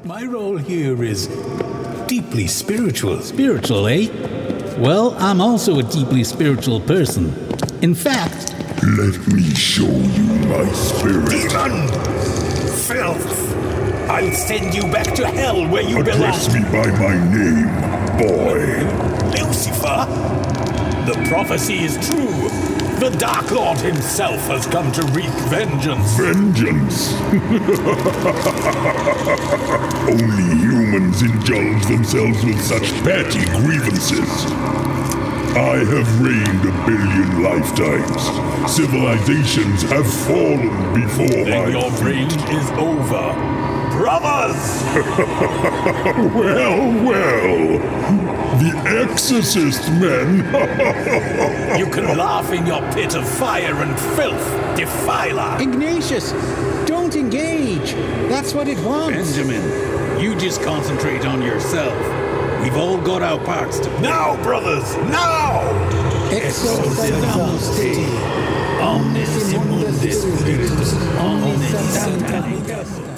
My role here is deeply spiritual. Spiritual, eh? Well, I'm also a deeply spiritual person. In fact... Let me show you my spirit. Demon! Filth! I'll send you back to hell where you belong. Address me by my name, boy. Lucifer? The prophecy is true. The Dark Lord himself has come to wreak vengeance. Vengeance? Only humans indulge themselves with such petty grievances. I have reigned 1 billion lifetimes. Civilizations have fallen before Then your reign is over. Brothers! Well. The Exorcist men. You can laugh in your pit of fire and filth, defiler. Ignatius, don't engage. That's what it wants. Benjamin, you just concentrate on yourself. We've all got our parts to play. Now, brothers, now! Exorcismus Dei. Omnis immundis spiritus, omnis satanicus.